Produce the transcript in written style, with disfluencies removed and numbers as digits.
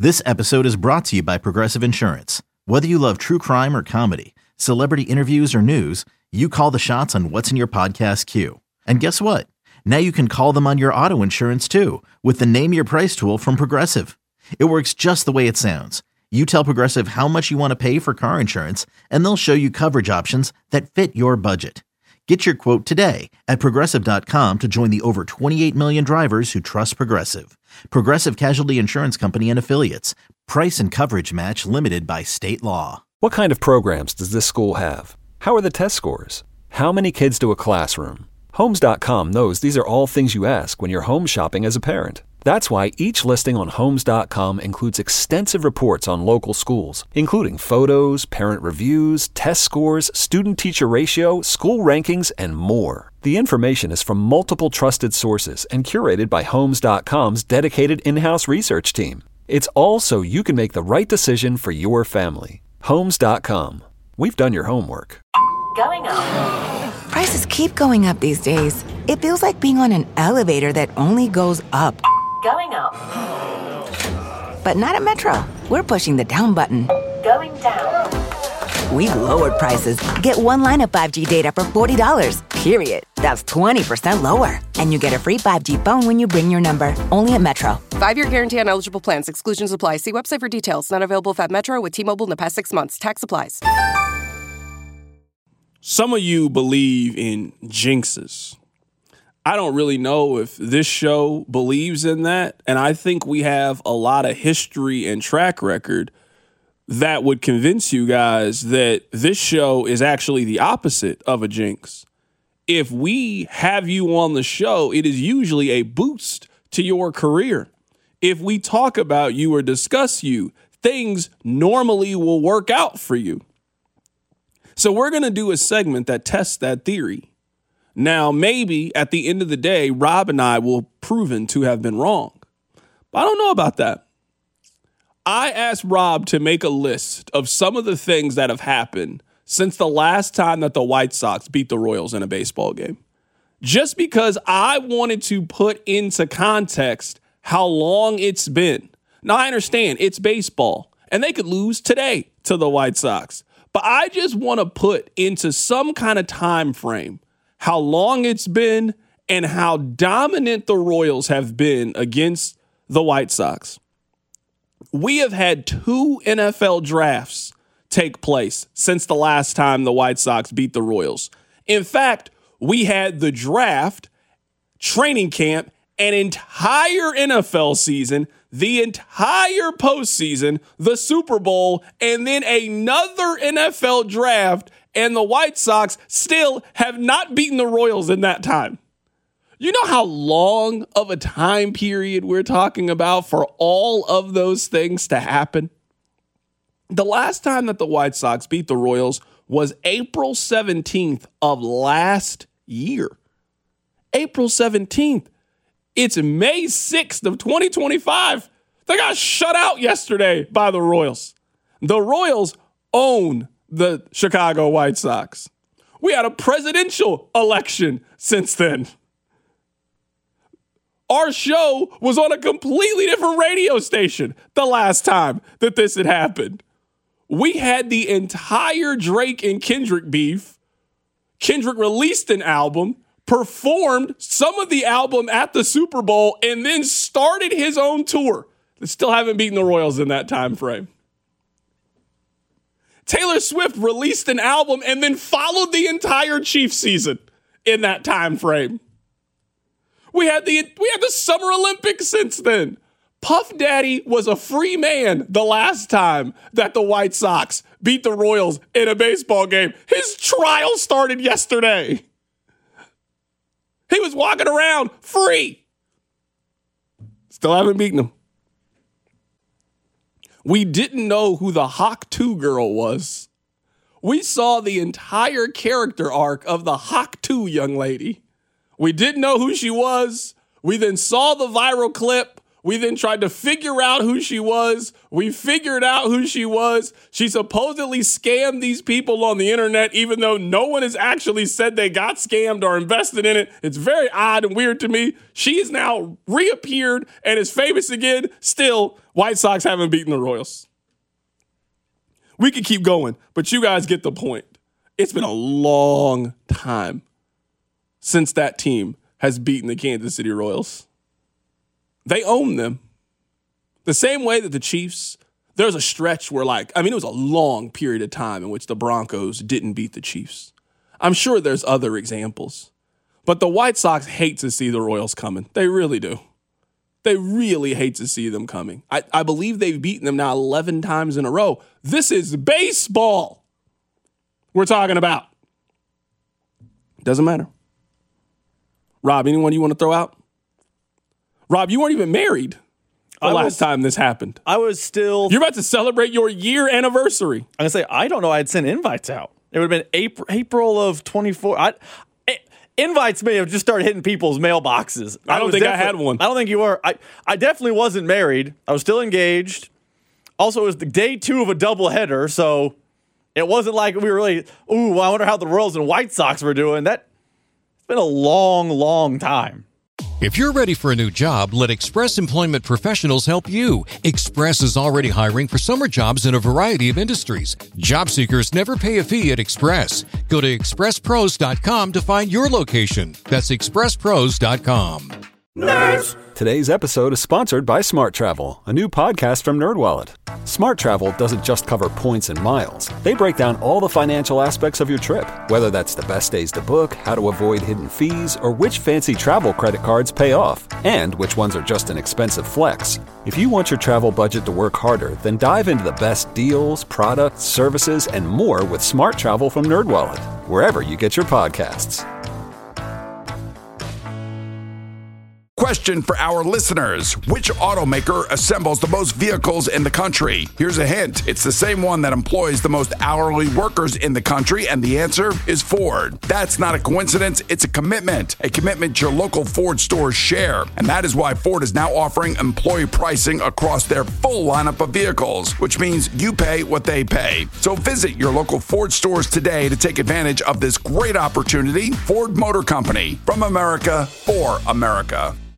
This episode is brought to you by Progressive Insurance. Whether you love true crime or comedy, celebrity interviews or news, you call the shots on what's in your podcast queue. And guess what? Now you can call them on your auto insurance too with the Name Your Price tool from Progressive. It works just the way it sounds. You tell Progressive how much you want to pay for car insurance, and they'll show you coverage options that fit your budget. Get your quote today at Progressive.com to join the over 28 million drivers who trust Progressive. Progressive Casualty Insurance Company and Affiliates. Price and coverage match limited by state law. What kind of programs does this school have? How are the test scores? How many kids to a classroom? Homes.com knows these are all things you ask when you're home shopping as a parent. That's why each listing on Homes.com includes extensive reports on local schools, including photos, parent reviews, test scores, student-teacher ratio, school rankings, and more. The information is from multiple trusted sources and curated by Homes.com's dedicated in-house research team. It's all so you can make the right decision for your family. Homes.com. We've done your homework. Going up. Prices keep going up these days. It feels like being on an elevator that only goes up. Going up. But not at Metro. We're pushing the down button. Going down. We've lowered prices. Get one line of 5G data for $40, period. That's 20% lower. And you get a free 5G phone when you bring your number. Only at Metro. 5-year guarantee on eligible plans. Exclusions apply. See website for details. Not available at Metro with T-Mobile in the past 6 months. Tax applies. Some of you believe in jinxes. I don't really know if this show believes in that, and I think we have a lot of history and track record that would convince you guys that this show is actually the opposite of a jinx. If we have you on the show, it is usually a boost to your career. If we talk about you or discuss you, things normally will work out for you. So we're going to do a segment that tests that theory. Now, maybe at the end of the day, Rob and I will proven to have been wrong. But I don't know about that. I asked Rob to make a list of some of the things that have happened since the last time that the White Sox beat the Royals in a baseball game. Just because I wanted to put into context how long it's been. Now, I understand it's baseball, and they could lose today to the White Sox. But I just want to put into some kind of time frame how long it's been and how dominant the Royals have been against the White Sox. We have had 2 NFL drafts take place since the last time the White Sox beat the Royals. In fact, we had the draft, training camp, an entire NFL season, the entire postseason, the Super Bowl, and then another NFL draft, and the White Sox still have not beaten the Royals in that time. You know how long of a time period we're talking about for all of those things to happen? The last time that the White Sox beat the Royals was April 17th of last year. April 17th. It's May 6th of 2025. They got shut out yesterday by the Royals. The Royals own the Chicago White Sox. We had a presidential election since then. Our show was on a completely different radio station the last time that this had happened. We had the entire Drake and Kendrick beef. Kendrick released an album, performed some of the album at the Super Bowl, and then started his own tour. They still haven't beaten the Royals in that time frame. Taylor Swift released an album and then followed the entire Chiefs season in that time frame. We had the Summer Olympics since then. Puff Daddy was a free man the last time that the White Sox beat the Royals in a baseball game. His trial started yesterday. He was walking around free. Still haven't beaten them. We didn't know who the Hawk 2 girl was. We saw the entire character arc of the Hawk 2 young lady. We didn't know who she was. We then saw the viral clip. We then tried to figure out who she was. We figured out who she was. She supposedly scammed these people on the internet, even though no one has actually said they got scammed or invested in it. It's very odd and weird to me. She has now reappeared and is famous again. Still, White Sox haven't beaten the Royals. We could keep going, but you guys get the point. It's been a long time since that team has beaten the Kansas City Royals. They own them. The same way that the Chiefs, there's a stretch where it was a long period of time in which the Broncos didn't beat the Chiefs. I'm sure there's other examples. But the White Sox hate to see the Royals coming. They really do. They really hate to see them coming. I believe they've beaten them now 11 times in a row. This is baseball we're talking about. Doesn't matter. Rob, anyone you want to throw out? Rob, you weren't even married the last time this happened. I was still... You're about to celebrate your year anniversary. I'm going to say, I don't know. I had sent invites out. It would have been April of 24. Invites may have just started hitting people's mailboxes. I don't think I had one. I don't think you were. I definitely wasn't married. I was still engaged. Also, it was the day 2 of a doubleheader, so it wasn't like we were really, I wonder how the Royals and White Sox were doing. It's been a long, long time. If you're ready for a new job, let Express Employment Professionals help you. Express is already hiring for summer jobs in a variety of industries. Job seekers never pay a fee at Express. Go to expresspros.com to find your location. That's expresspros.com. Nerds! Today's episode is sponsored by Smart Travel, a new podcast from NerdWallet. Smart Travel doesn't just cover points and miles. They break down all the financial aspects of your trip, whether that's the best days to book, how to avoid hidden fees, or which fancy travel credit cards pay off, and which ones are just an expensive flex. If you want your travel budget to work harder, then dive into the best deals, products, services, and more with Smart Travel from NerdWallet, wherever you get your podcasts. Question for our listeners. Which automaker assembles the most vehicles in the country? Here's a hint. It's the same one that employs the most hourly workers in the country, and the answer is Ford. That's not a coincidence. It's a commitment your local Ford stores share. And that is why Ford is now offering employee pricing across their full lineup of vehicles, which means you pay what they pay. So visit your local Ford stores today to take advantage of this great opportunity. Ford Motor Company, from America for America.